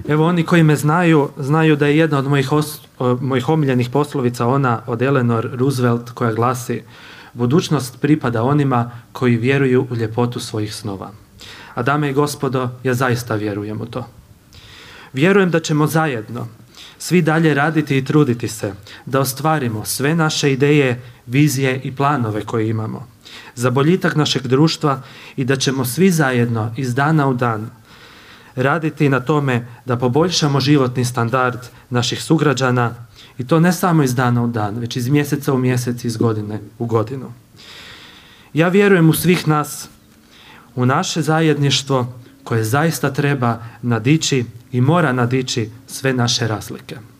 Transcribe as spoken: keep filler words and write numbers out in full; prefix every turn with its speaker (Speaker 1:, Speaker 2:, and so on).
Speaker 1: Evo, oni koji me znaju, znaju da je jedna od mojih, os, mojih omiljenih poslovica ona od Eleanor Roosevelt koja glasi: budućnost pripada onima koji vjeruju u ljepotu svojih snova. A dame i gospodo, ja zaista vjerujem u to. Vjerujem da ćemo zajedno svi dalje raditi i truditi se da ostvarimo sve naše ideje, vizije i planove koje imamo za boljitak našeg društva i da ćemo svi zajedno iz dana u dan raditi na tome da poboljšamo životni standard naših sugrađana i to ne samo iz dana u dan, već iz mjeseca u mjesec, iz godine u godinu. Ja vjerujem u svih nas, u naše zajedništvo koje zaista treba nadići i mora nadići sve naše razlike.